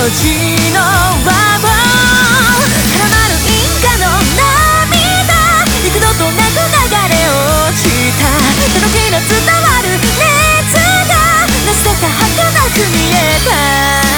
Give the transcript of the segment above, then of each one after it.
字の輪を絡まる因果の涙幾度となく流れ落ちた手のひら伝わる熱がなぜか儚く見えた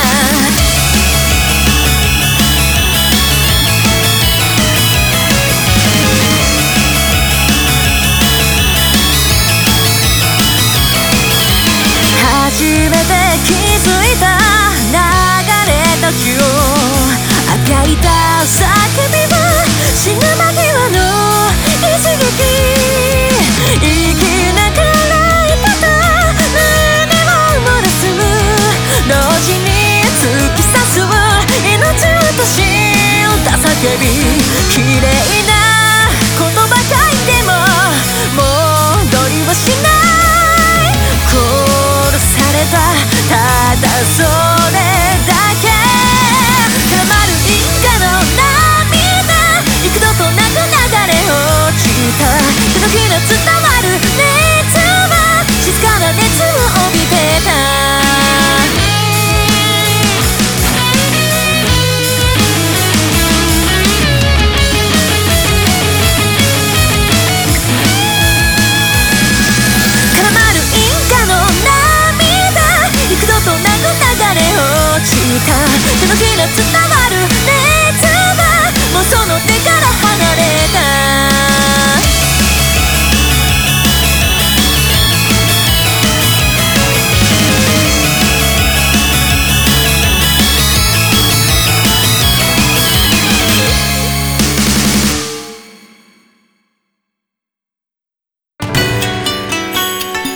初めて気づいた流れた日をあがいた叫びは死ぬ間際の一撃生きながら生けた胸を漏らす同時に突き刺す命を落とした叫び綺麗な言葉書いても戻りはしないただそれだけ絡まる因果の涙幾度となく流れ落ちた手のひら伝わる熱は静かな熱を帯びてた手のひら伝わ